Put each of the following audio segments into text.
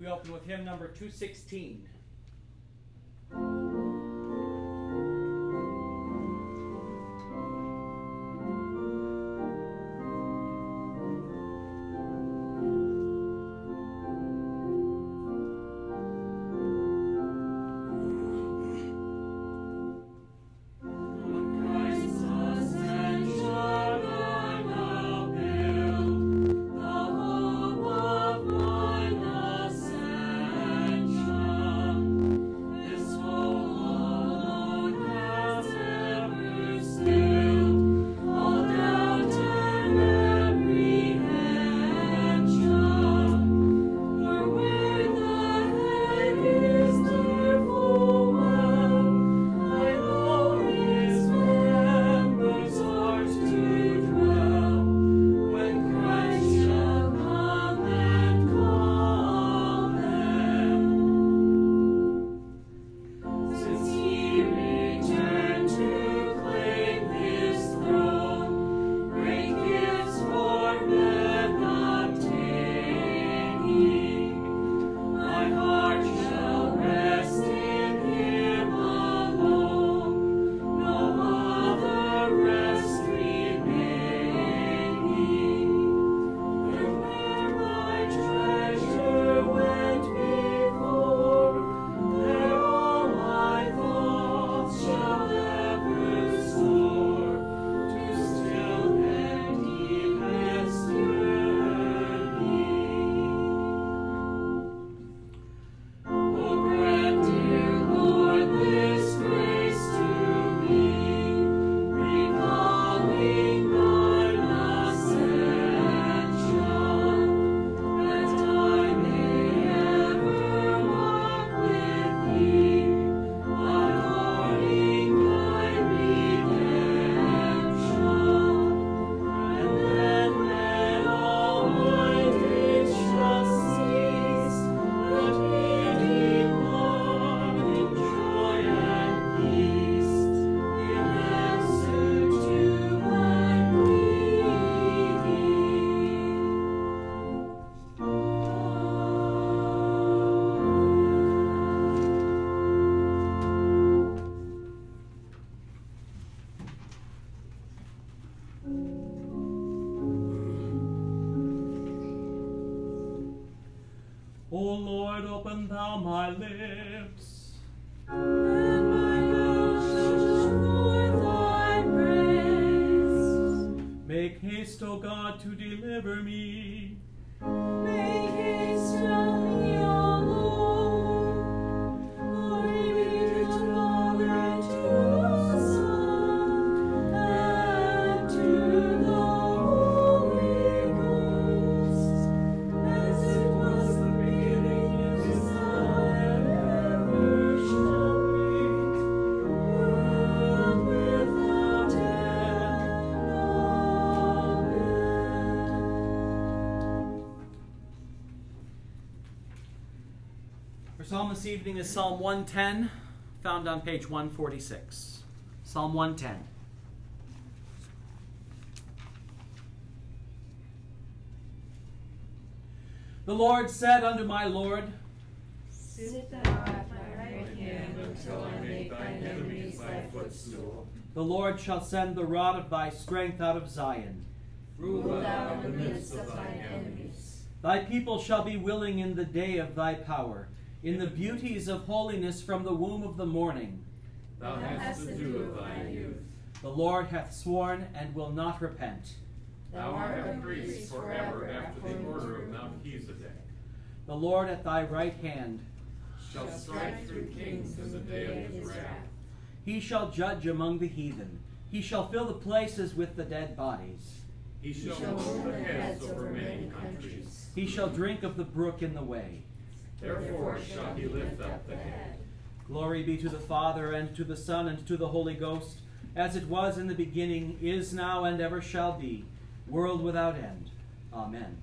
We open with hymn number 216. O Lord, open thou my lips, and my mouth shall show forth thy praise. Make haste, O God, to deliver me. Make haste to me, O Lord. Glory be to the Father, and to the Son, and to the Holy Ghost, as it was in the beginning, is now, and ever shall be, world without end. Amen. Our psalm this evening is Psalm 110, found on page 146. Psalm 110. The Lord said unto my Lord, Sit thou at my right hand until I make thine enemies thy footstool. the Lord shall send the rod of thy strength out of Zion. Rule thou in the midst of thine enemies. Thy people shall be willing in the day of thy power, in the beauties of holiness from the womb of the morning. Thou hast the dew of thy youth. The Lord hath sworn and will not repent. Thou art a priest forever after the order of Melchizedek. The Lord at thy right hand, Shall strike through kings in the day of his wrath. he shall judge among the heathen. He shall fill the places with the dead bodies. He shall rule the heads over many countries. He shall drink of the brook in the way. Therefore shall he lift up the head. Glory be to the Father, and to the Son, and to the Holy Ghost, as it was in the beginning, is now, and ever shall be, world without end. Amen.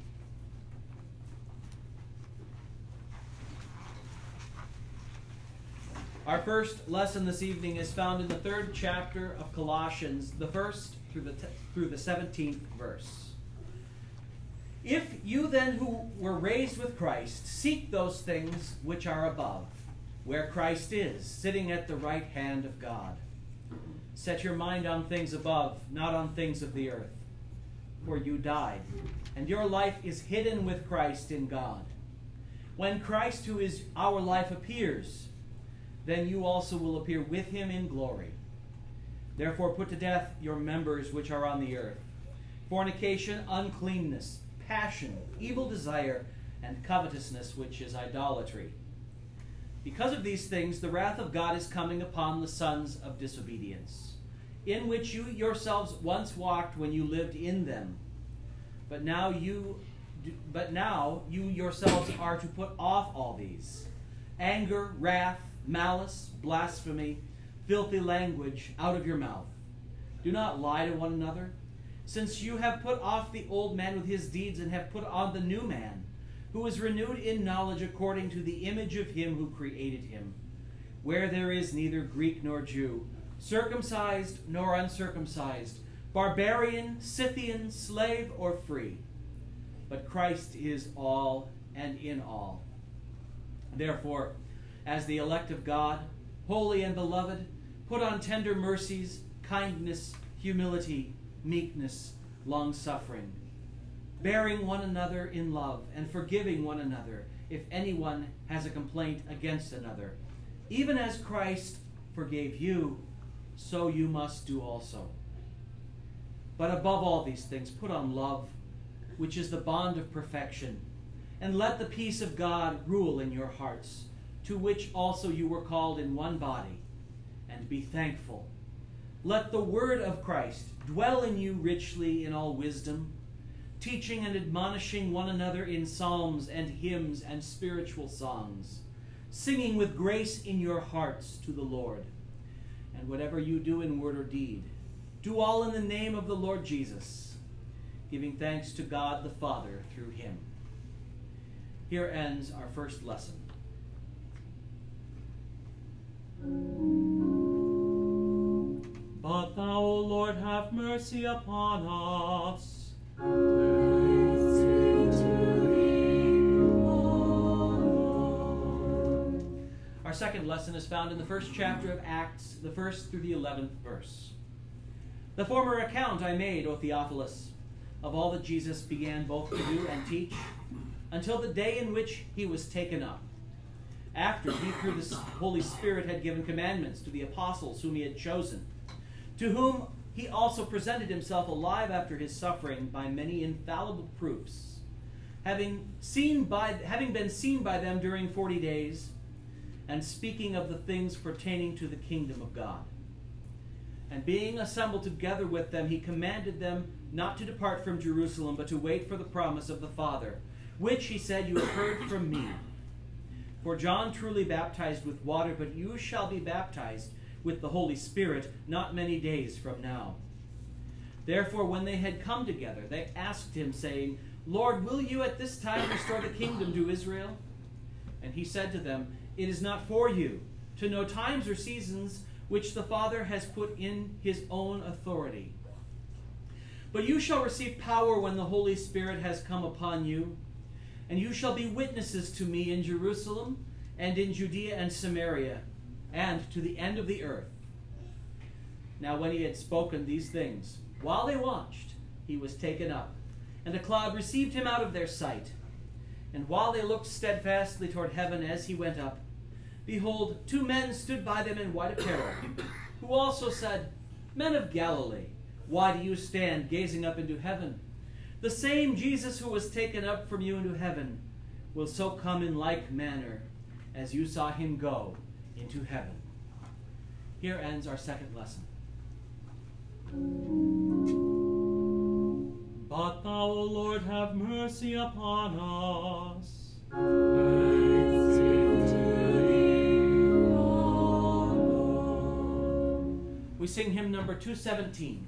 Our first lesson this evening is found in the 3rd chapter of Colossians, the 1st through the 17th verse. If you then who were raised with Christ seek those things which are above, where Christ is, sitting at the right hand of God, set your mind on things above, not on things of the earth. For you died, and your life is hidden with Christ in God. When Christ, who is our life, appears, then you also will appear with him in glory. Therefore put to death your members which are on the earth: fornication, uncleanness, passion, evil desire, and covetousness, which is idolatry. Because of these things, the wrath of God is coming upon the sons of disobedience, in which you yourselves once walked when you lived in them. But now you yourselves are to put off all these: anger, wrath, malice, blasphemy, filthy language out of your mouth. Do not lie to one another, since you have put off the old man with his deeds and have put on the new man, who is renewed in knowledge according to the image of him who created him, where there is neither Greek nor Jew, circumcised nor uncircumcised, barbarian, Scythian, slave or free, but Christ is all and in all. Therefore, as the elect of God, holy and beloved, put on tender mercies, kindness, humility, meekness, long-suffering, bearing one another in love, and forgiving one another if anyone has a complaint against another. Even as Christ forgave you, so you must do also. But above all these things, put on love, which is the bond of perfection, and let the peace of God rule in your hearts, to which also you were called in one body, and be thankful. Let the word of Christ dwell in you richly in all wisdom, teaching and admonishing one another in psalms and hymns and spiritual songs, singing with grace in your hearts to the Lord. And whatever you do in word or deed, do all in the name of the Lord Jesus, giving thanks to God the Father through him. Here ends our first lesson. But thou, O Lord, have mercy upon us. Thanks be to thee, O Lord. Our second lesson is found in the first chapter of Acts, the 1st through the 11th verse. The former account I made, O Theophilus, of all that Jesus began both to do and teach, until the day in which he was taken up, after he through the Holy Spirit had given commandments to the apostles whom he had chosen, to whom he also presented himself alive after his suffering by many infallible proofs, having been seen by them during 40 days, and speaking of the things pertaining to the kingdom of God. And being assembled together with them, he commanded them not to depart from Jerusalem, but to wait for the promise of the Father, which, he said, you have heard from me. For John truly baptized with water, but you shall be baptized with the Holy Spirit not many days from now. Therefore, when they had come together, they asked him, saying, Lord, will you at this time restore the kingdom to Israel? And he said to them, It is not for you to know times or seasons which the Father has put in his own authority. But you shall receive power when the Holy Spirit has come upon you, and you shall be witnesses to me in Jerusalem and in Judea and Samaria, and to the end of the earth. Now when he had spoken these things, while they watched, he was taken up, and a cloud received him out of their sight. And while they looked steadfastly toward heaven as he went up, behold, 2 men stood by them in white apparel, who also said, Men of Galilee, why do you stand gazing up into heaven? The same Jesus who was taken up from you into heaven will so come in like manner as you saw him go into heaven. Here ends our second lesson. But thou, O Lord, have mercy upon us. Thanks be to thee, O Lord. We sing hymn number 217.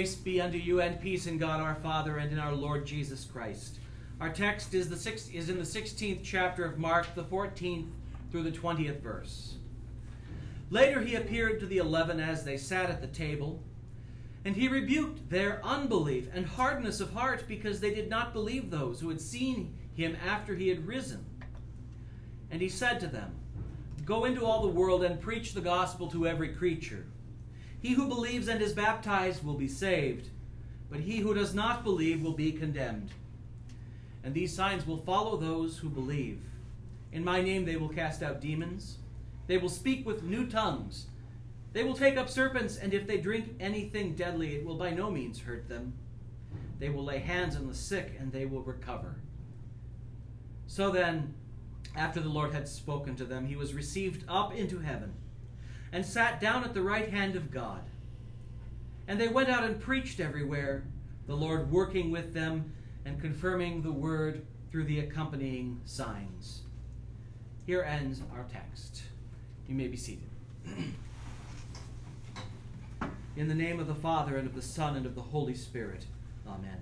Grace be unto you and peace in God our Father and in our Lord Jesus Christ. Our text is in the 16th chapter of Mark, the 14th through the 20th verse. Later he appeared to the 11 as they sat at the table, and he rebuked their unbelief and hardness of heart because they did not believe those who had seen him after he had risen. And he said to them, "Go into all the world and preach the gospel to every creature. He who believes and is baptized will be saved, but he who does not believe will be condemned. And these signs will follow those who believe. In my name they will cast out demons. They will speak with new tongues. They will take up serpents, and if they drink anything deadly, it will by no means hurt them. They will lay hands on the sick, and they will recover." So then, after the Lord had spoken to them, he was received up into heaven and sat down at the right hand of God. And they went out and preached everywhere, the Lord working with them and confirming the word through the accompanying signs. Here ends our text. You may be seated. In the name of the Father, and of the Son, and of the Holy Spirit. Amen.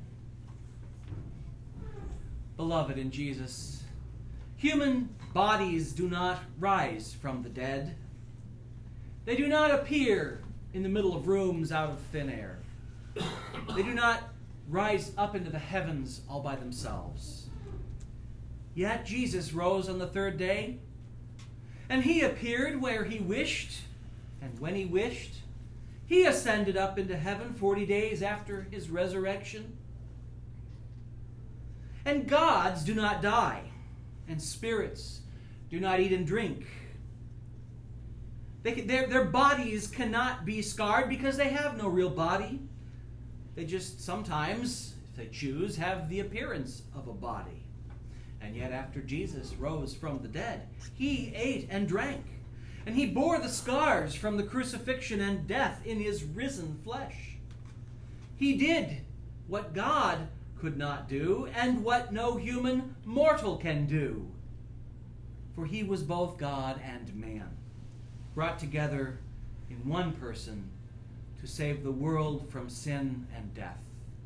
Beloved in Jesus, human bodies do not rise from the dead. They do not appear in the middle of rooms out of thin air. They do not rise up into the heavens all by themselves. Yet Jesus rose on the third day, and he appeared where he wished, and when he wished, he ascended up into heaven 40 days after his resurrection. And gods do not die, and spirits do not eat and drink. Their bodies cannot be scarred because they have no real body. They just sometimes, if they choose, have the appearance of a body. And yet after Jesus rose from the dead, he ate and drank. And he bore the scars from the crucifixion and death in his risen flesh. He did what God could not do and what no human mortal can do. For he was both God and man, brought together in one person to save the world from sin and death.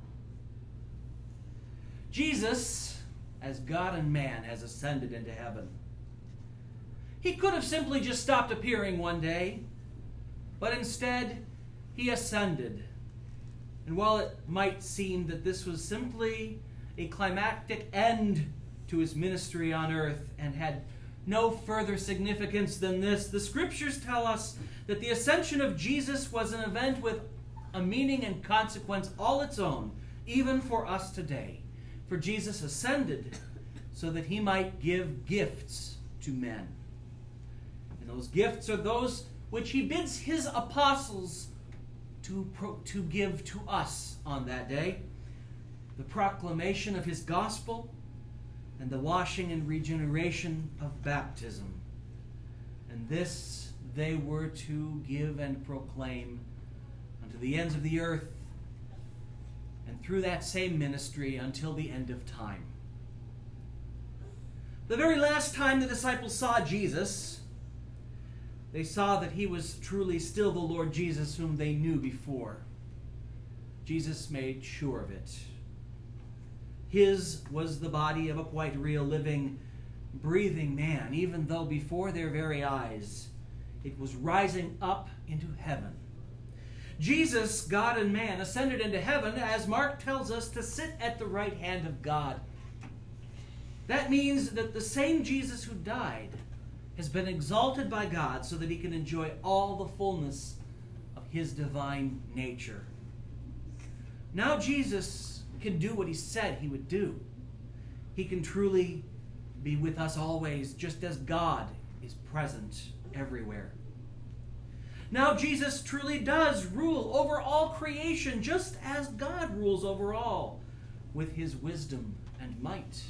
Jesus, as God and man, has ascended into heaven. He could have simply just stopped appearing one day, but instead he ascended. And while it might seem that this was simply a climactic end to his ministry on earth and had no further significance than this, the scriptures tell us that the ascension of Jesus was an event with a meaning and consequence all its own, even for us today. For Jesus ascended so that he might give gifts to men. And those gifts are those which he bids his apostles to give to us on that day: the proclamation of his gospel and the washing and regeneration of baptism. And this they were to give and proclaim unto the ends of the earth, and through that same ministry until the end of time. The very last time the disciples saw Jesus, they saw that he was truly still the Lord Jesus whom they knew before. Jesus made sure of it. His was the body of a quite real, living, breathing man, even though before their very eyes it was rising up into heaven. Jesus, God and man, ascended into heaven, as Mark tells us, to sit at the right hand of God. That means that the same Jesus who died has been exalted by God so that he can enjoy all the fullness of his divine nature. Now Jesus can do what he said he would do. He can truly be with us always, just as God is present everywhere. Now Jesus truly does rule over all creation, just as God rules over all, with his wisdom and might.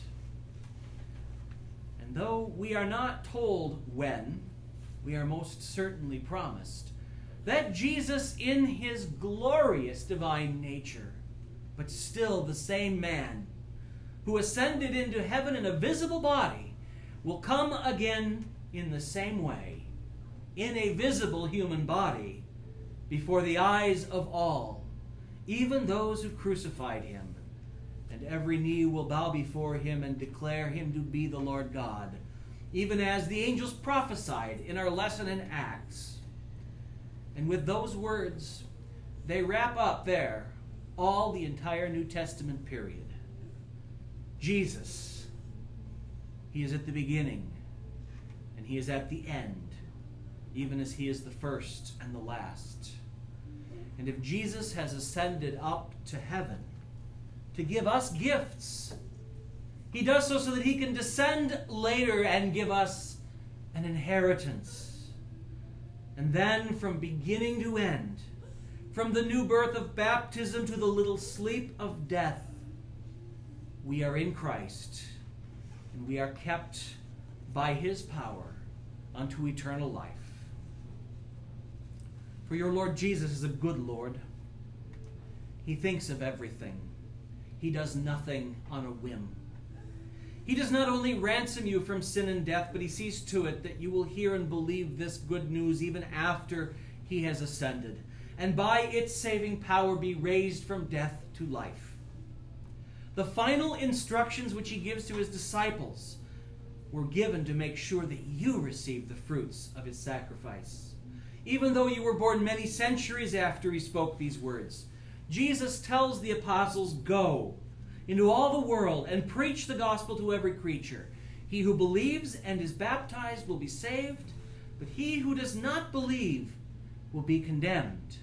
And though we are not told when, we are most certainly promised that Jesus, in his glorious divine nature, but still the same man, who ascended into heaven in a visible body, will come again in the same way, in a visible human body, before the eyes of all, even those who crucified him. And every knee will bow before him and declare him to be the Lord God, even as the angels prophesied in our lesson in Acts. And with those words, they wrap up there all the entire New Testament period. Jesus, he is at the beginning, and he is at the end, even as he is the first and the last. And if Jesus has ascended up to heaven to give us gifts, he does so that he can descend later and give us an inheritance. And then from beginning to end, from the new birth of baptism to the little sleep of death, we are in Christ, and we are kept by his power unto eternal life. For your Lord Jesus is a good Lord. He thinks of everything. He does nothing on a whim. He does not only ransom you from sin and death, but he sees to it that you will hear and believe this good news even after he has ascended, and by its saving power be raised from death to life. The final instructions which he gives to his disciples were given to make sure that you receive the fruits of his sacrifice. Even though you were born many centuries after he spoke these words, Jesus tells the apostles, "Go into all the world and preach the gospel to every creature. He who believes and is baptized will be saved, but he who does not believe will be condemned."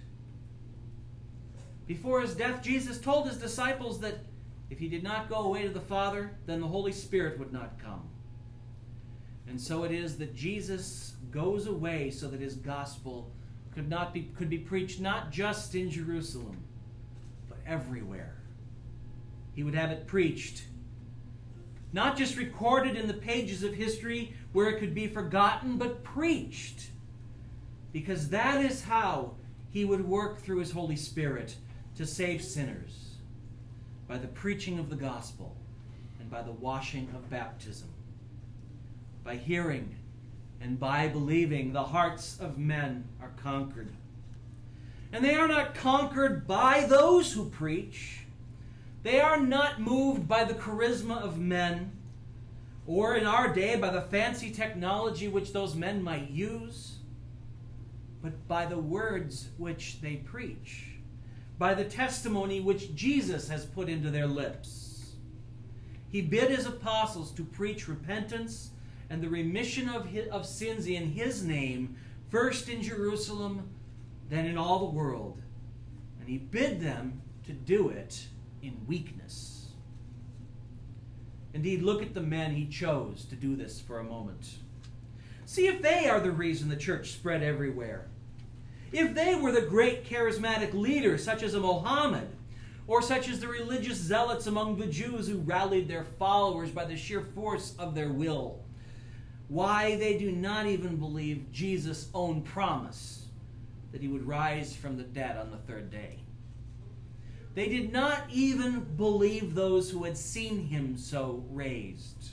Before his death, Jesus told his disciples that if he did not go away to the Father, then the Holy Spirit would not come. And so it is that Jesus goes away so that his gospel could be preached not just in Jerusalem, but everywhere. He would have it preached, not just recorded in the pages of history where it could be forgotten, but preached, because that is how he would work through his Holy Spirit to save sinners, by the preaching of the gospel and by the washing of baptism. By hearing and by believing, the hearts of men are conquered. And they are not conquered by those who preach. They are not moved by the charisma of men, or in our day by the fancy technology which those men might use, but by the words which they preach, by the testimony which Jesus has put into their lips. He bid his apostles to preach repentance and the remission of sins in his name, first in Jerusalem, then in all the world. And he bid them to do it in weakness. Indeed, look at the men he chose to do this for a moment. See if they are the reason the church spread everywhere. If they were the great charismatic leaders, such as a Mohammed, or such as the religious zealots among the Jews who rallied their followers by the sheer force of their will, why they do not even believe Jesus' own promise that he would rise from the dead on the third day. They did not even believe those who had seen him so raised.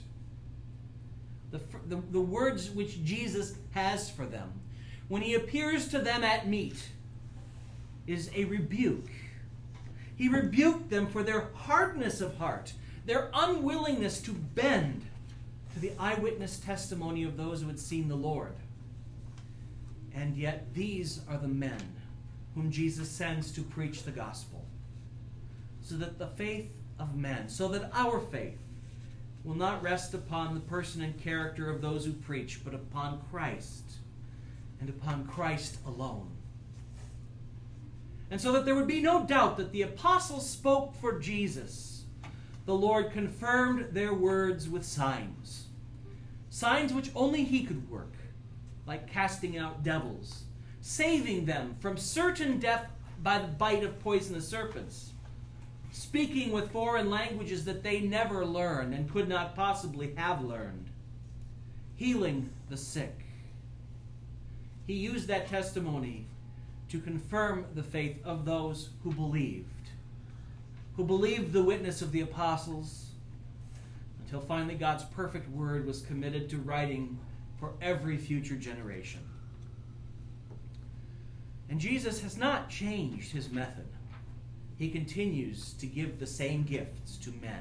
The words which Jesus has for them when he appears to them at meat is a rebuke. He rebuked them for their hardness of heart, their unwillingness to bend to the eyewitness testimony of those who had seen the Lord. And yet these are the men whom Jesus sends to preach the gospel, so that the faith of men, so that our faith will not rest upon the person and character of those who preach, but upon Christ, and upon Christ alone. And so that there would be no doubt that the apostles spoke for Jesus, the Lord confirmed their words with signs. Signs which only he could work, like casting out devils, saving them from certain death by the bite of poisonous serpents, speaking with foreign languages that they never learned and could not possibly have learned, healing the sick. He used that testimony to confirm the faith of those who believed the witness of the apostles, until finally God's perfect word was committed to writing for every future generation. And Jesus has not changed his method. he continues to give the same gifts to men.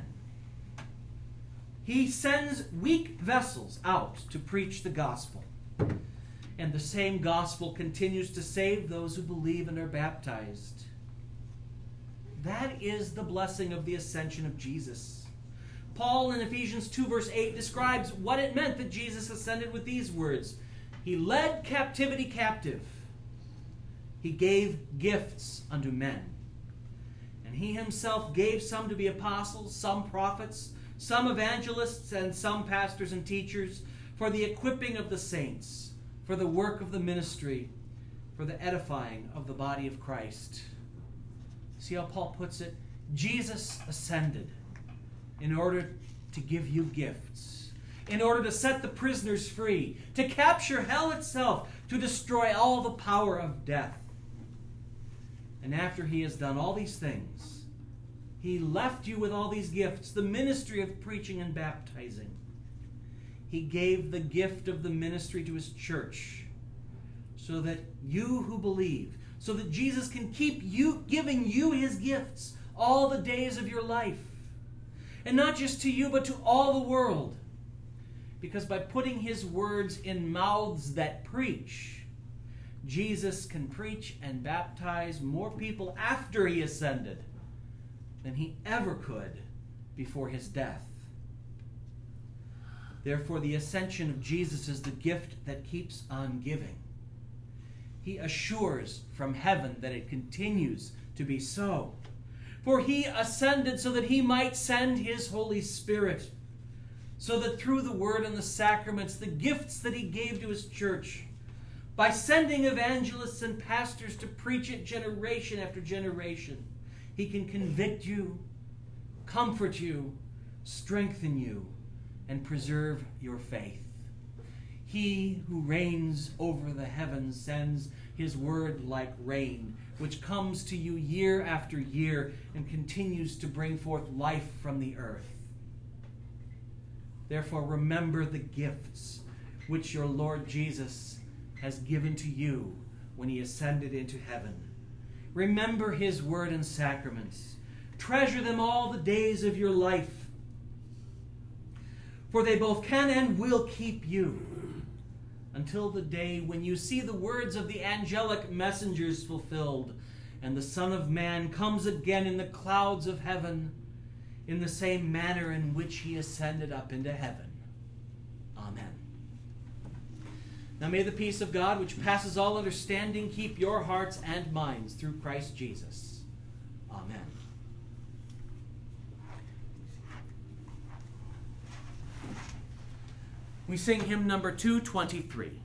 He sends weak vessels out to preach the gospel. And the same gospel continues to save those who believe and are baptized. That is the blessing of the ascension of Jesus. Paul in Ephesians 2 verse 8 describes what it meant that Jesus ascended with these words. He led captivity captive. He gave gifts unto men. And he himself gave some to be apostles, some prophets, some evangelists, and some pastors and teachers for the equipping of the saints, for the work of the ministry, for the edifying of the body of Christ. See how Paul puts it? Jesus ascended in order to give you gifts, in order to set the prisoners free, to capture hell itself, to destroy all the power of death. And after he has done all these things, he left you with all these gifts, the ministry of preaching and baptizing. He gave the gift of the ministry to his church so that you who believe, so that Jesus can keep you giving you his gifts all the days of your life. And not just to you, but to all the world. Because by putting his words in mouths that preach, Jesus can preach and baptize more people after he ascended than he ever could before his death. Therefore, the ascension of Jesus is the gift that keeps on giving. He assures from heaven that it continues to be so. For he ascended so that he might send his Holy Spirit, so that through the word and the sacraments, the gifts that he gave to his church, by sending evangelists and pastors to preach it generation after generation, he can convict you, comfort you, strengthen you, and preserve your faith. He who reigns over the heavens sends his word like rain, which comes to you year after year and continues to bring forth life from the earth. Therefore, remember the gifts which your Lord Jesus has given to you when he ascended into heaven. Remember his word and sacraments. Treasure them all the days of your life, for they both can and will keep you until the day when you see the words of the angelic messengers fulfilled and the Son of Man comes again in the clouds of heaven in the same manner in which he ascended up into heaven. Amen. Now may the peace of God, which passes all understanding, keep your hearts and minds through Christ Jesus. Amen. We sing hymn number 223.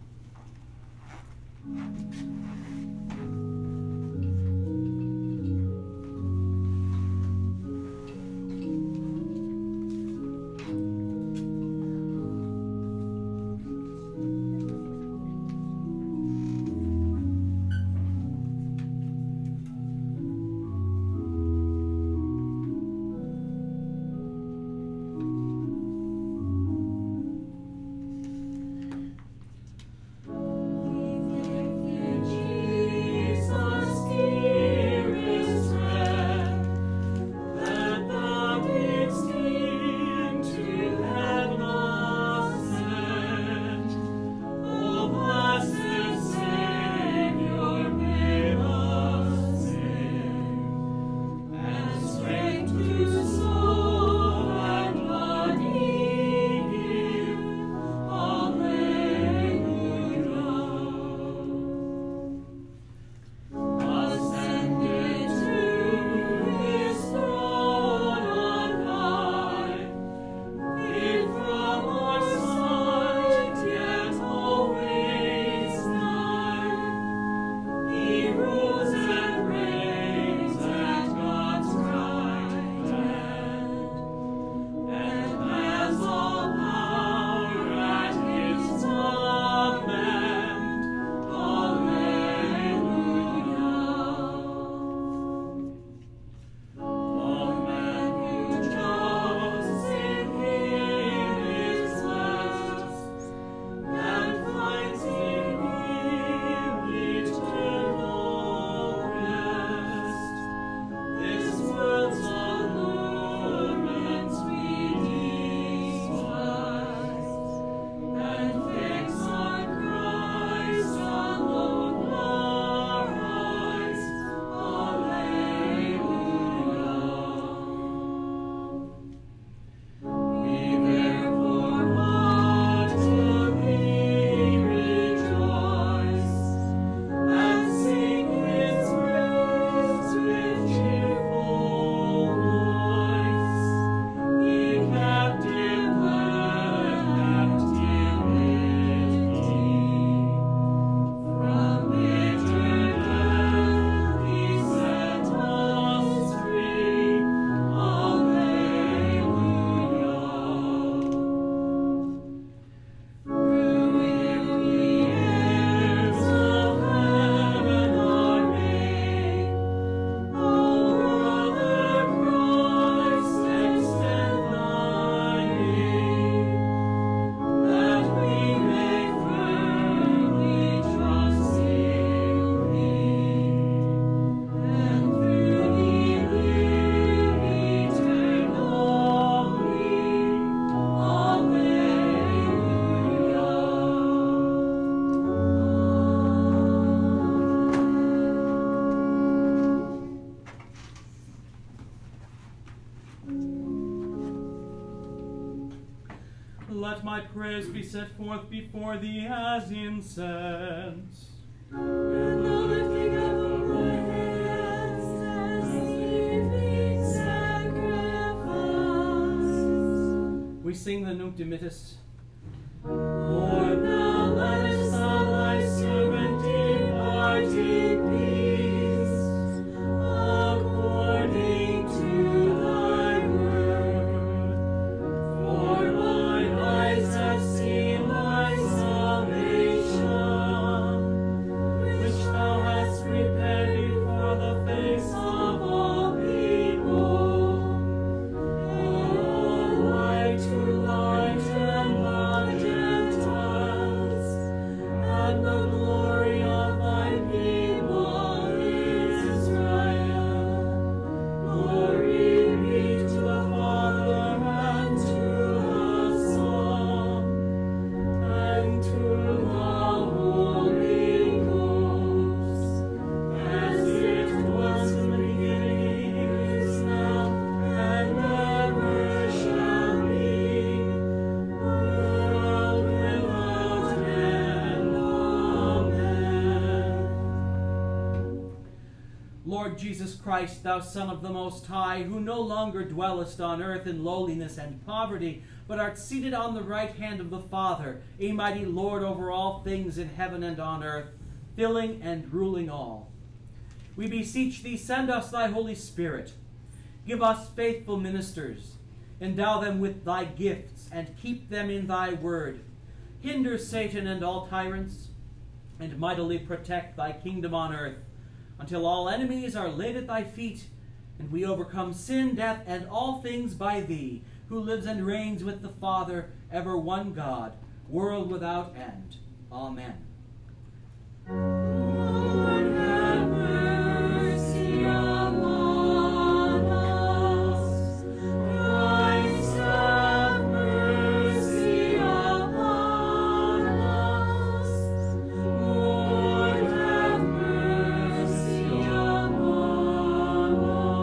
Let my praise be set forth before thee as incense. And the lifting up of my hands as evening sacrifice. We sing the Nunc Dimittis. Lord, now lettest thou thy servant depart in peace, according to thy word. For mine eyes have seen thy salvation, which thou hast prepared before the face of all people, a light to lighten the Gentiles, and the glory of thy people Israel. Glory be to the Father, and to the Son, and to the Holy Ghost, as it was in the beginning, is now, and ever shall be, world without end. Amen. Lord Jesus Christ, thou Son of the Most High, who no longer dwellest on earth in lowliness and poverty, but art seated on the right hand of the Father, a mighty Lord over all things in heaven and on earth, filling and ruling all. We beseech thee, send us thy Holy Spirit. Give us faithful ministers. Endow them with thy gifts, and keep them in thy word. Hinder Satan and all tyrants, and mightily protect thy kingdom on earth, until all enemies are laid at thy feet, and we overcome sin, death, and all things by thee, who lives and reigns with the Father, ever one God, world without end. Amen. Lord, have mercy upon us. Christ, have mercy upon us. Lord, have mercy upon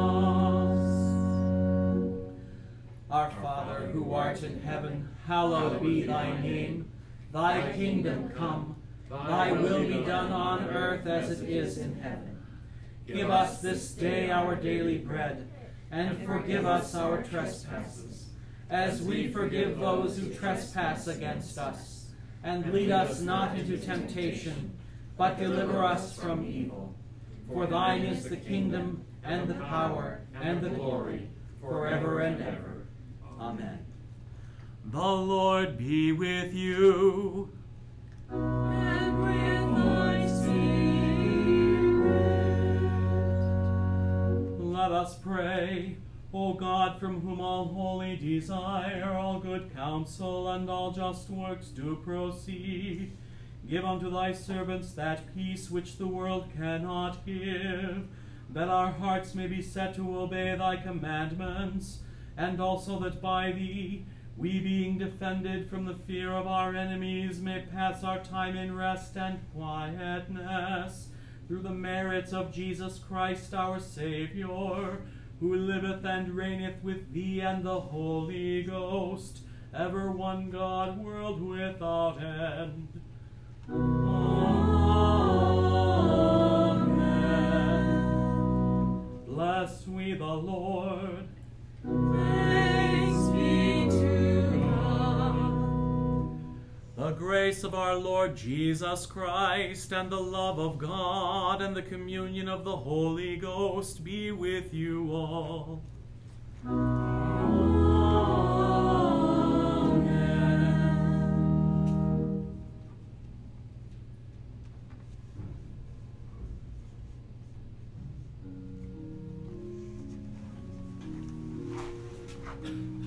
us. Our Father, who art in heaven, hallowed be thy name. Thy kingdom come. Thy will be done on earth as it is in heaven. Give us this day our daily bread, and forgive us our trespasses, as we forgive those who trespass against us. And lead us not into temptation, but deliver us from evil. For thine is the kingdom, and the power, and the glory, forever and ever. Amen. The Lord be with you. And with thy spirit. Let us pray. O God, from whom all holy desire, all good counsel, and all just works do proceed, give unto thy servants that peace which the world cannot give, that our hearts may be set to obey thy commandments, and also that by thee, we being defended from the fear of our enemies, may pass our time in rest and quietness, through the merits of Jesus Christ our Savior, who liveth and reigneth with thee and the Holy Ghost, ever one God, world without end. Amen. Bless we the Lord. Thanks be to God. The grace of our Lord Jesus Christ, and the love of God, and the communion of the Holy Ghost be with you all. Amen.